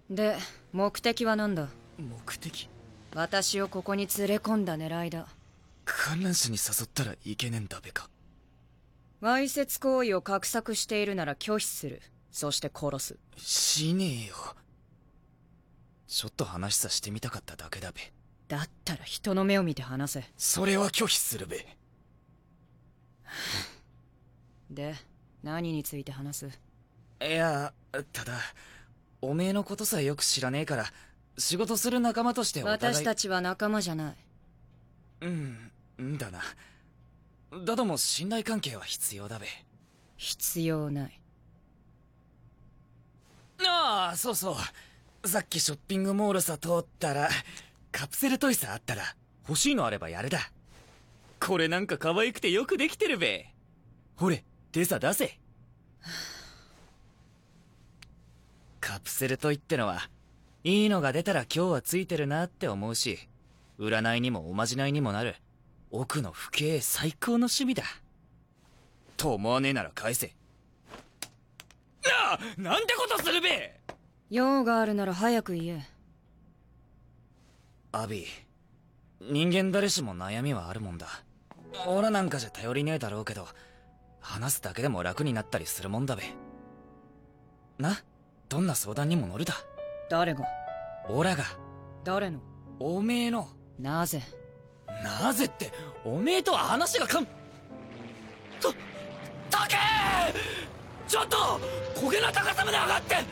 で、目的は何だ？ 目的？ 私をここに連れ込んだ狙いだ。 観覧車に誘ったらいけねえんだべか。 わいせつ行為を画策しているなら拒否する。そして殺す。 しねえよ。ちょっと話さしてみたかっただけだべ。 だったら人の目を見て話せ。 それは拒否するべ。 で、何について話す？ いや、ただおめえのことさえよく知らねえから仕事する仲間としてお互い。 私たちは仲間じゃない。 だな。だども信頼関係は必要だべ。 必要ない。 ああ、そうそう。さっきショッピングモールさ通ったらカプセルトイさあったら欲しいのあればやれだ。これなんか可愛くてよくできてるべ。ほれ手さ出せ。カプセルトイってのはいいのが出たら今日はついてるなって思うし、占いにもおまじないにもなる奥の不敬最高の趣味だと思わねえなら返せ。なんてことするべ。 用があるなら早く言え。 アビー、人間誰しも悩みはあるもんだ。オラなんかじゃ頼りねえだろうけど話すだけでも楽になったりするもんだべな。どんな相談にも乗るだ。 誰が？ オラが。 誰の？ おめえの。 なぜ？ なぜっておめえとは話がたけー。ちょっと焦げな高さまで上がって。あ、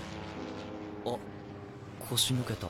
腰抜けた。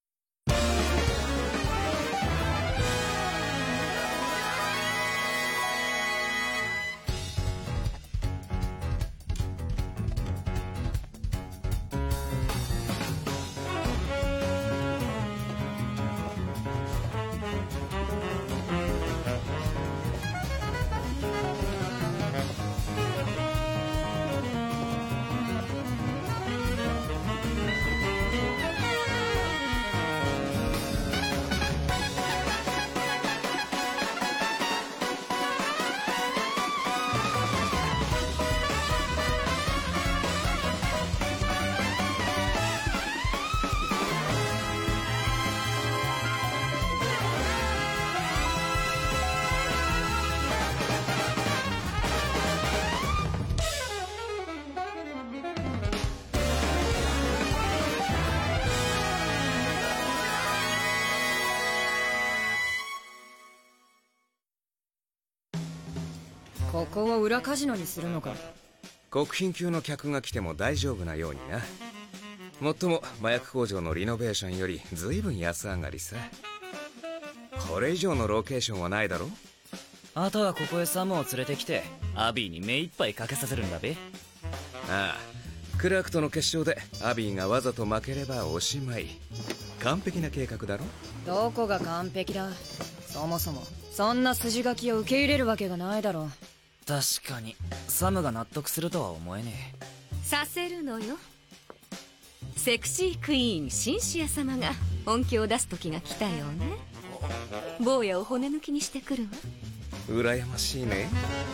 ここを裏カジノにするのか？ 国賓級の客が来ても大丈夫なようにな。もっとも麻薬工場のリノベーションより随分安上がりさ。これ以上のロケーションはないだろ。 あとはここへサムを連れてきてアビーに目いっぱいかけさせるんだべ。 ああ、クラークとの決勝でアビーがわざと負ければおしまい。完璧な計画だろ。 どこが完璧だ。そもそもそんな筋書きを受け入れるわけがないだろう。 確かにサムが納得するとは思えねえ。 させるのよ。セクシークイーンシンシア様が本気を出す時が来たよね。坊やを骨抜きにしてくるわ。 羨ましいね。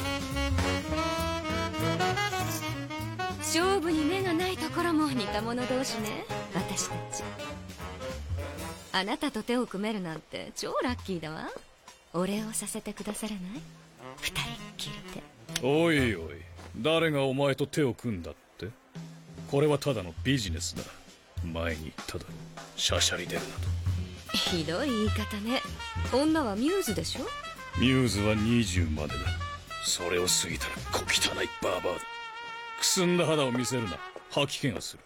勝負に目がないところも似た者同士ね、私たち。あなたと手を組めるなんて超ラッキーだわ。お礼をさせてくださらない？二人っきりで。 おいおい、誰がお前と手を組んだって？これはただのビジネスだ。前に言っただろ、シャシャリ出るなと。 ひどい言い方ね。女はミューズでしょ。 ミューズは20までだ。それを過ぎたら小汚いバーバーだ。くすんだ肌を見せるな、吐き気がする。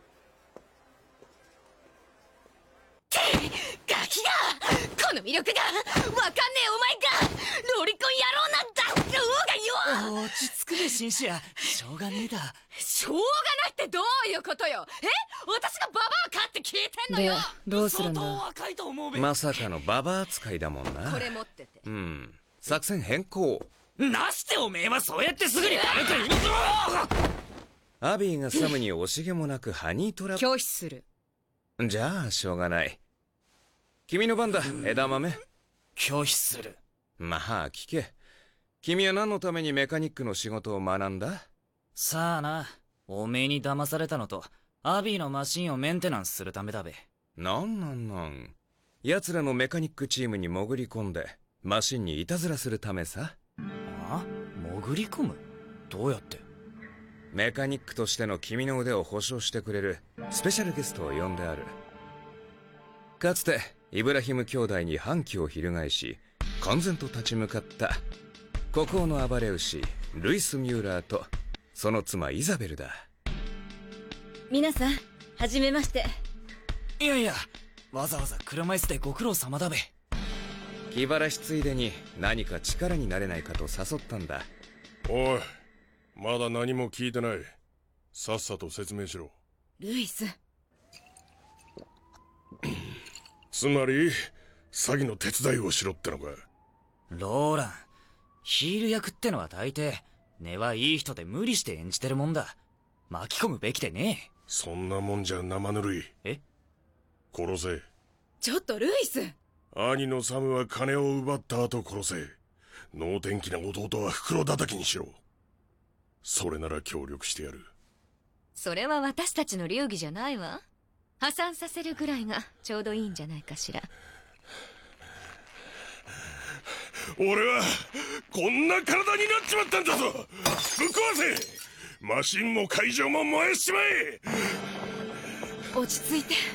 ガキだ。この魅力がわかんねえお前がロリコン野郎なんだ。王がよ。 落ち着くべシンシア、しょうがねえだ。 しょうがないってどういうことよ。私がババアかって聞いてんのよ。 で、どうするんだ？ 若いと思うべ。 まさかのババア扱いだもんな。 これ持ってて。 作戦変更。 なしておめえはそうやってすぐに誰かに言うぞ。 アビーがサムに惜しげもなくハニートラップ。 拒否する。 じゃあしょうがない。君の番だ、枝豆。 拒否する。 まあ聞け。君は何のためにメカニックの仕事を学んだ？ さあな、おめえに騙されたのとアビーのマシンをメンテナンスするためだべ。 なん奴らのメカニックチームに潜り込んでマシンにいたずらするためさ。 あ？潜り込む？どうやって？ メカニックとしての君の腕を保証してくれるスペシャルゲストを呼んである。かつてイブラヒム兄弟に反旗を翻し完全と立ち向かった孤高の暴れ牛ルイス・ミューラーとその妻イザベルだ。 皆さんはじめまして。 いやいや、わざわざ車椅子でご苦労様だべ。 気晴らしついでに何か力になれないかと誘ったんだ。 おい、まだ何も聞いてない。さっさと説明しろ。 ルイス。 つまり詐欺の手伝いをしろってのか。 ローラン、ヒール役ってのは大抵根はいい人で無理して演じてるもんだ。巻き込むべきでねえ。 そんなもんじゃ生ぬるい。 え？ 殺せ。 ちょっとルイス。 兄のサムは金を奪った後殺せ。能天気な弟は袋叩きにしろ。それなら協力してやる。 それは私たちの流儀じゃないわ。破産させるぐらいがちょうどいいんじゃないかしら。 俺はこんな体になっちまったんだぞ。ぶっ壊せ。マシンも会場も燃やしちまえ。 落ち着いて。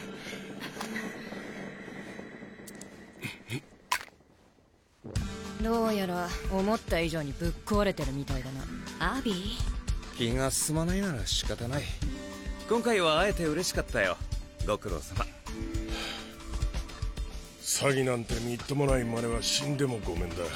どうやら思った以上にぶっ壊れてるみたいだな。 アビー、 気が進まないなら仕方ない。今回は会えて嬉しかったよ。ご苦労様。 詐欺なんてみっともない真似は死んでもごめんだ。だが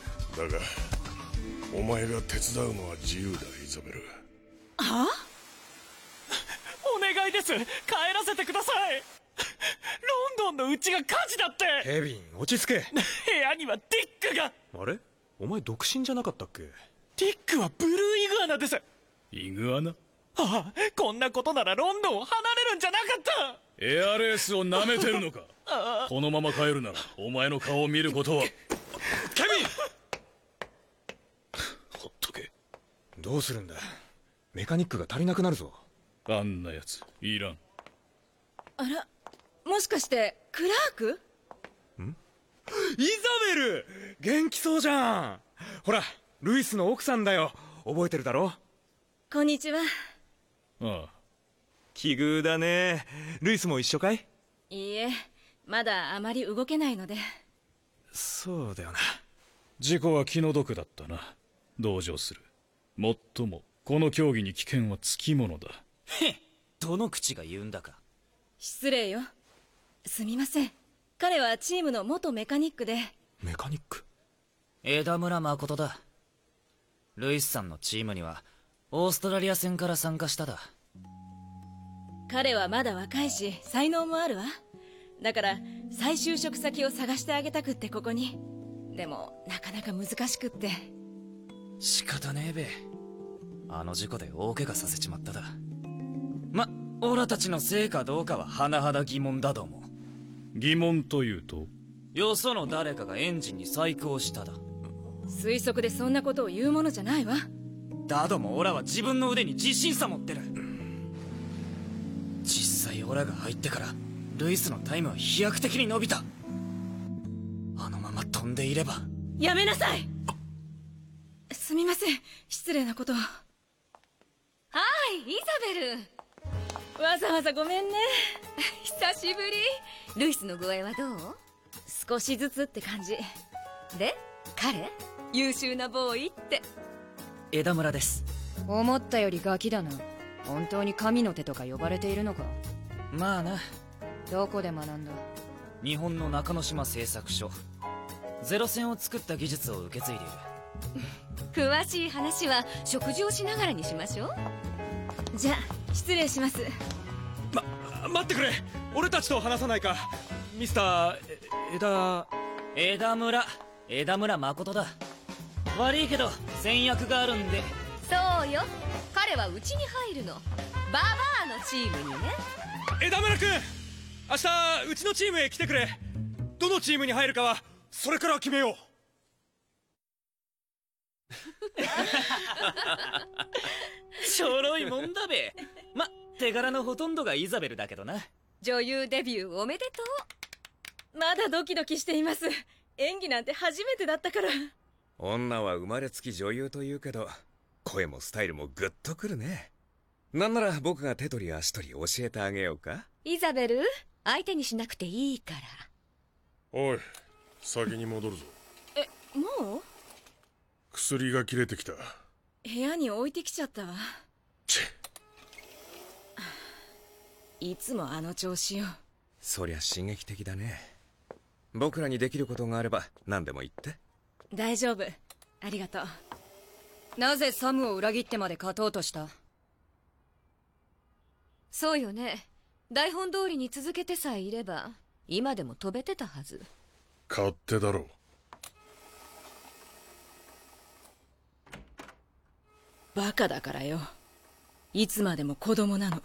お前が手伝うのは自由だ、イザベル。 はあ？ お願いです、帰らせてください。ロンドンのうちが火事だって。 ケビン、落ち着け。 部屋にはディックが。 あれ？お前独身じゃなかったっけ？ ディックはブルーイグアナです。 イグアナ？ ああ、こんなことならロンドンを離れるんじゃなかった。 エアレースを舐めてるのか。このまま帰るならお前の顔を見ることは。 ケビンほっとけ。どうするんだ。メカニックが足りなくなるぞ。 あんなやついらん。 あら、もしかしてクラーク？ イザベル、元気そうじゃん。ほら、ルイスの奥さんだよ。覚えてるだろ？ こんにちは。 ああ、 奇遇だね。ルイスも一緒かい？ いいえ、まだあまり動けないので。 そうだよな。 事故は気の毒だったな。同情する。もっともこの競技に危険はつきものだ。 へっ、どの口が言うんだか。 失礼よ。すみません。彼はチームの元メカニックで。 メカニック？ 枝村誠だ。ルイスさんのチームにはオーストラリア戦から参加しただ。 彼はまだ若いし才能もあるわ。だから再就職先を探してあげたくってここに。でもなかなか難しくって。 仕方ねえべ。あの事故で大怪我させちまっただ。オラたちのせいかどうかは甚だ疑問だども。 疑問というと？ よその誰かがエンジンに細工をしただ。 推測でそんなことを言うものじゃないわ。 だどもオラは自分の腕に自信さ持ってる。実際オラが入ってからルイスのタイムは飛躍的に伸びた。あのまま飛んでいれば。 やめなさい。すみません、失礼なことを。 はい、イザベル。 わざわざごめんね。 久しぶり。ルイスの具合はどう？ 少しずつって感じで、彼？優秀なボーイって。 枝村です。 思ったよりガキだな。本当に神の手とか呼ばれているのか？ まあな。 どこで学んだ？ 日本の中之島製作所。ゼロ戦を作った技術を受け継いでいる。 詳しい話は食事をしながらにしましょう。 じゃあ失礼します。 待ってくれ。俺たちと話さないか。ミスター枝村誠だ。悪いけど戦略があるんで。 そうよ、彼はうちに入るの。ババアのチームにね。 枝村君、明日うちのチームへ来てくれ。どのチームに入るかはそれから決めよう。 ちょろいもんだべ。 手柄のほとんどがイザベルだけどな。 女優デビューおめでとまだドキドキしています。演技なんて初めてだったから。 女は生まれつき女優というけど、声もスタイルもグッとくるね。なんなら僕が手取り足取り教えてあげようか。 う。イザベル、相手にしなくていいから。 おい、先に戻るぞ。 もう薬が切れてきた。 部屋に置いてきちゃったわ。 チいつもあの調子よ。 そりゃ刺激的だね。僕らにできることがあれば何でも言って。 大丈夫、ありがとう。 なぜサムを裏切ってまで勝とうとした？そうよね。台本通りに続けてさえいれば今でも飛べてたはず。 勝手だろ。 バカだからよ。いつまでも子供なの。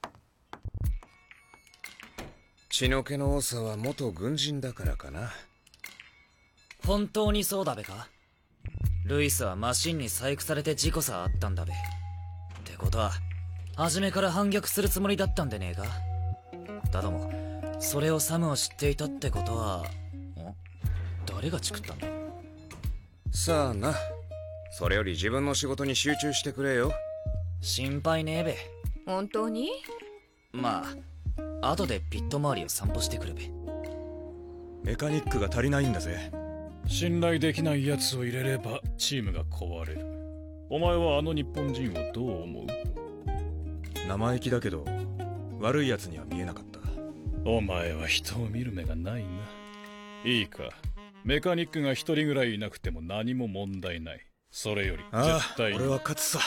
血の気の多さは元軍人だからかな。 本当にそうだべか？ルイスはマシンに細工されて事故さあったんだべ。ってことは初めから反逆するつもりだったんでねえか？だどもそれをサムは知っていたってことは、誰がチクったんだ？ さあな。それより自分の仕事に集中してくれよ。 心配ねえべ。 本当に？ まあ後でピット周りを散歩してくるべ。 メカニックが足りないんだぜ。 信頼できない奴を入れればチームが壊れる。お前はあの日本人をどう思う？ 生意気だけど悪い奴には見えなかった。 お前は人を見る目がないな。いいか、メカニックが一人ぐらいいなくても何も問題ない。それより絶対に。 俺は勝つさ。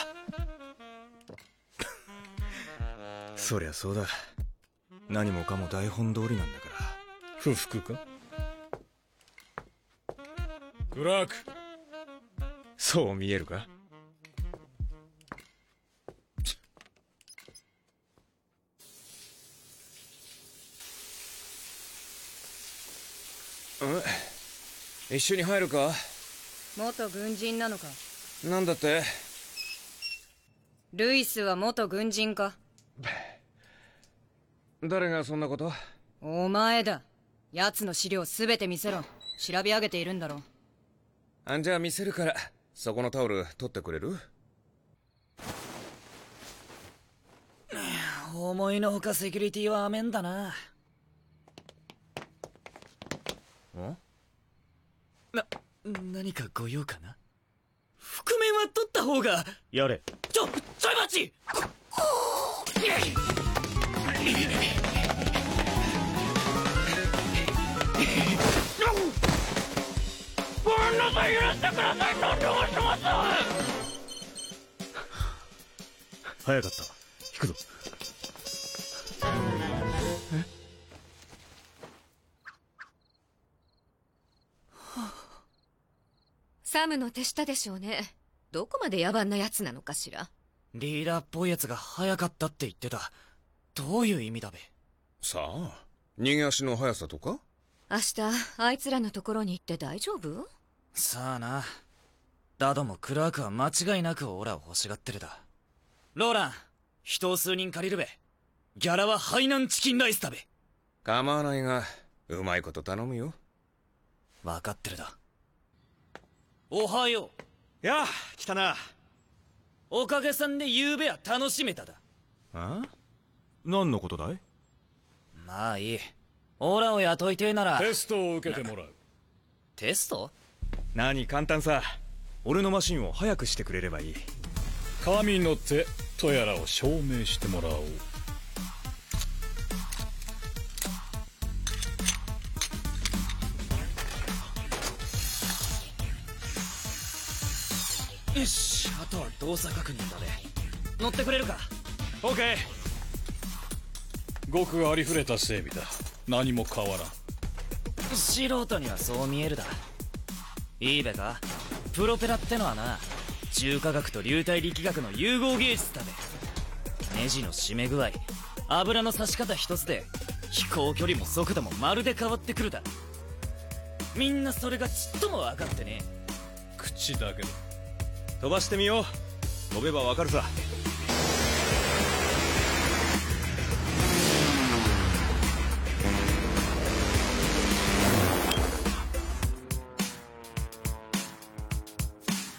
そりゃそうだ。何もかも台本通りなんだから。 不服か？クラーク。 そう見えるか？ 一緒に入るか？ 元軍人なのか？ なんだって？ ルイスは元軍人か？ 誰がそんなこと？ お前だ。奴の資料すべて見せろ。調べ上げているんだろ。 じゃあ見せるから、そこのタオル取ってくれる？ 思いのほかセキュリティは甘んだな。何かご用かな？覆面は取った方が。 やれ。 ちょい待ち！ごめんなさい、許してください。何とかしてます。 早かった。引くぞ。 サムの手下でしょうね。どこまで野蛮な奴なのかしら。 リーダーっぽいやつが早かったって言ってた。どういう意味だべ？ さあ、逃げ足の速さとか？ 明日あいつらのところに行って大丈夫？ さあな。だどもクラークは間違いなくオラを欲しがってるだ。ローラン、人を数人借りるべ。ギャラはハイナンチキンライスだべ。 構わないが、うまいこと頼むよ。 分かってるだ。おはよう。やあ、来たな。 おかげさんで夕べは楽しめただ。 あ？何のことだい？ まあいい。オラを雇いてえなら。 テストを受けてもらう。 テスト？ 何、簡単さ。俺のマシンを早くしてくれればいい。 神の手とやらを証明してもらおう。 よし、あとは動作確認だね。乗ってくれるか？ オッケー。ごくありふれた整備だ。何も変わらん。 素人にはそう見えるだ。いいべか？プロペラってのはな、重化学と流体力学の融合芸術だべ。ネジの締め具合、油の差し方一つで飛行距離も速度もまるで変わってくるだ。みんなそれがちっとも分かってねえ。 口だけだ。 飛ばしてみよう。飛べばわかるさ。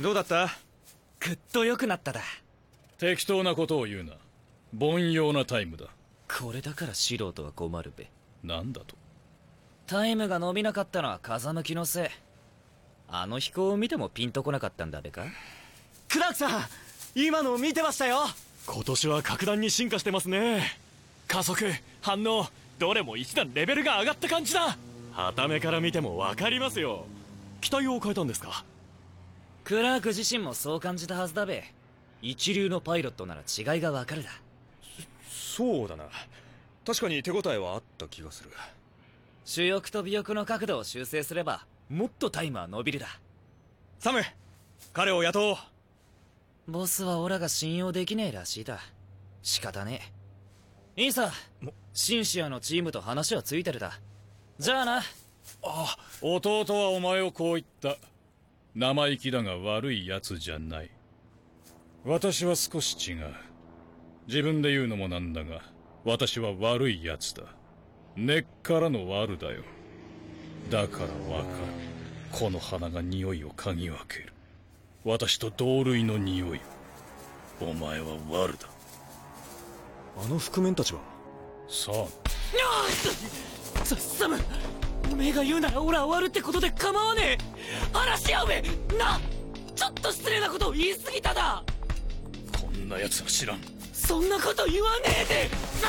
どうだった？ ぐっと良くなっただ。 適当なことを言うな。凡庸なタイムだ。 これだから素人は困るべ。 なんだと？ タイムが伸びなかったのは風向きのせい。あの飛行を見てもピンとこなかったんだべか。 クラークさん、今の見てましたよ。今年は格段に進化してますね。加速、反応、どれも一段レベルが上がった感じだ。傍目から見ても分かりますよ。機体を変えたんですか？ クラーク自身もそう感じたはずだべ。一流のパイロットなら違いが分かるだ。 そうだな。確かに手応えはあった気がする。 主翼と尾翼の角度を修正すればもっとタイムは伸びるだ。 サム、彼を雇おう。 ボスはオラが信用できねえらしいだ。仕方ねえ。いいさ、シンシアのチームと話はついてるだ。じゃあな。 あ、弟はお前をこう言った。生意気だが悪いやつじゃない。私は少し違う。自分で言うのもなんだが、私は悪いやつだ。根っからの悪だよ。だからわかる。この花が匂いを嗅ぎ分ける。私と同類の匂いを。お前は悪だ。 あの覆面たちは？ さあ。 サム、おめえが言うならオラは悪ってことで構わねえ。話し合うべな。ちょっと失礼なことを言い過ぎただ。 こんな奴は知らん。 そんなこと言わねえで。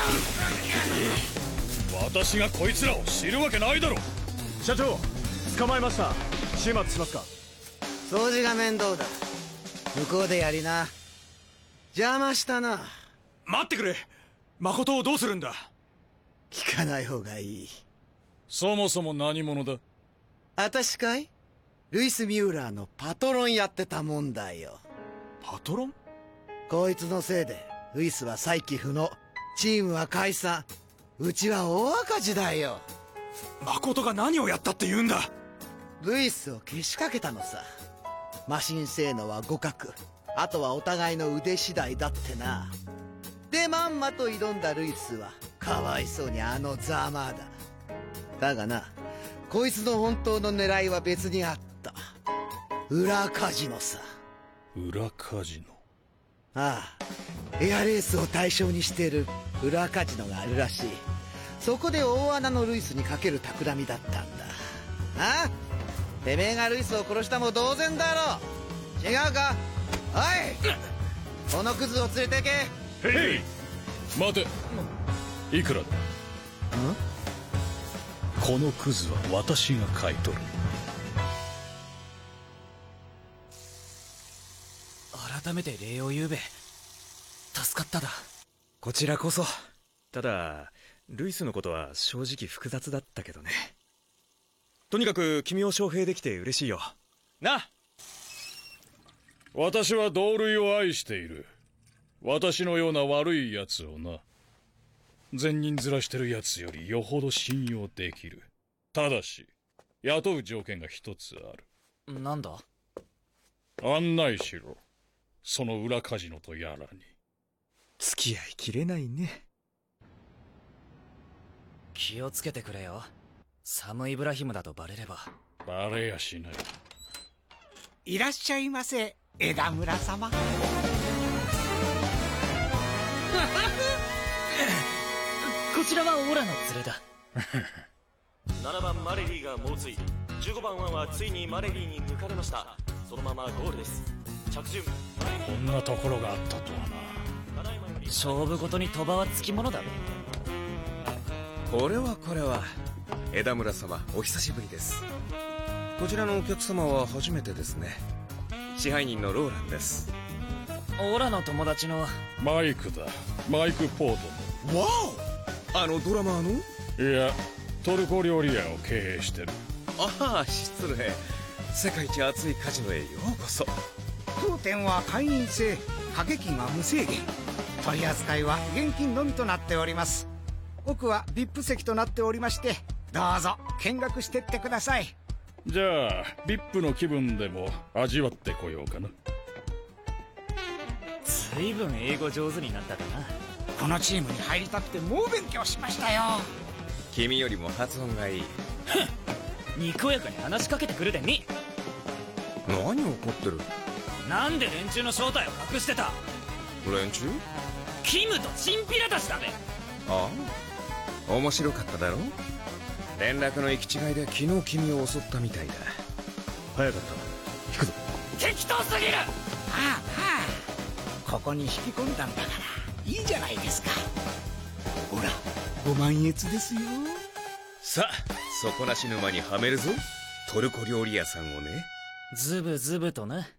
私がこいつらを知るわけないだろ。 社長、捕まえました。始末しますか？ 掃除が面倒だ。向こうでやりな。邪魔したな。 待ってくれ。誠をどうするんだ？ 聞かない方がいい。 そもそも何者だ？ 私かい？ルイス・ミューラーのパトロンやってたもんだよ。 パトロン？ こいつのせいでルイスは再起不能、チームは解散、うちは大赤字だよ。 誠が何をやったって言うんだ？ ルイスをけしかけたのさ。マシン性能は互角、あとはお互いの腕次第だってな。でまんまと挑んだルイスはかわいそうにあのザマーだ。だがな、こいつの本当の狙いは別にあった。裏カジノさ。 裏カジノ？ ああ、エアレースを対象にしてる裏カジノがあるらしい。そこで大穴のルイスにかける企みだったんだ。ああ、てめえがルイスを殺したも同然だろ。違うか？おい、このクズを連れてけ。 へい、待て。いくらだ？このクズは私が買い取る。 改めて礼を言うべ。助かっただ。 こちらこそ。ただルイスのことは正直複雑だったけどね。とにかく君を招聘できて嬉しいよな。 私は同類を愛している。私のような悪い奴をな。善人面してる奴よりよほど信用できる。ただし雇う条件が一つある。 なんだ？ 案内しろ。その裏カジノとやらに。 付き合いきれないね。 気をつけてくれよ。サム・イブラヒムだとバレれば。 バレやしない。 いらっしゃいませ、枝村様。 こちらはオラの連れだ。 7番マレリーが猛追、15番ワンはついにマレリーに抜かれました。そのままゴールです。着順。 こんなところがあったとはな。 勝負ごとに賭場はつきものだべ。 これは枝村様、お久しぶりです。こちらのお客様は初めてですね。支配人のローランです。 オラの友達のマイクだ。マイク・ポートわお、あのドラマーの？ いや、トルコ料理屋を経営してる。 ああ、失礼。世界一熱いカジノへようこそ。 当店は会員制、掛け金は無制限、取り扱いは現金のみとなっております。奥は VIP 席となっておりまして、どうぞ見学してってください。 じゃあ VIP の気分でも味わってこようかな。 随分英語上手になったかな。 このチームに入りたくて猛勉強しましたよ。 君よりも発音がいい。 にこやかに話しかけてくるでに。 何怒ってる？ なんで連中の正体を隠してた？ 連中？ キムとチンピラたちだべ。 ああ、面白かっただろ。連絡の行き違いで昨日君を襲ったみたいだ。 早かったな。引くぞ。 適当すぎる。 はあ、ここに引き込んだんだからいいじゃないですか。ほら、ご満悦ですよ。 さあ、底なし沼にはめるぞ、トルコ料理屋さんをね。 ズブズブとな。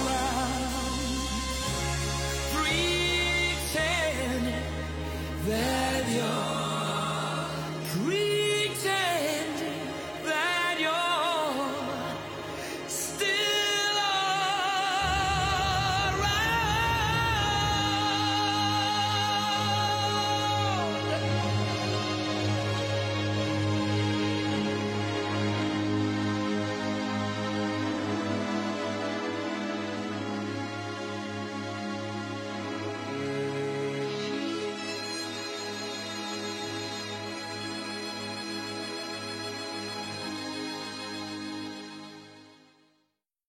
There